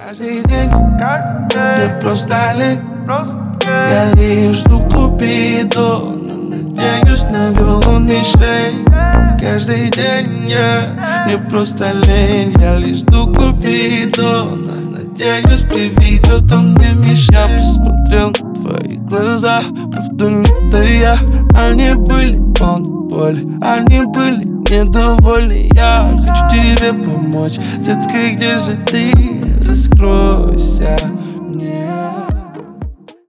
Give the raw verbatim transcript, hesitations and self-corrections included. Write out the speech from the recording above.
Каждый день мне просто лень. Я лишь жду Купидона, надеюсь на виолонный шей. Каждый день я, мне просто лень. Я лишь жду Купидона, надеюсь приведет он мне мишень. Я посмотрел на твои глаза, правду не тая. Они были полны боли, они были недовольны. Я хочу тебе помочь, детка, где же ты? Раскройся,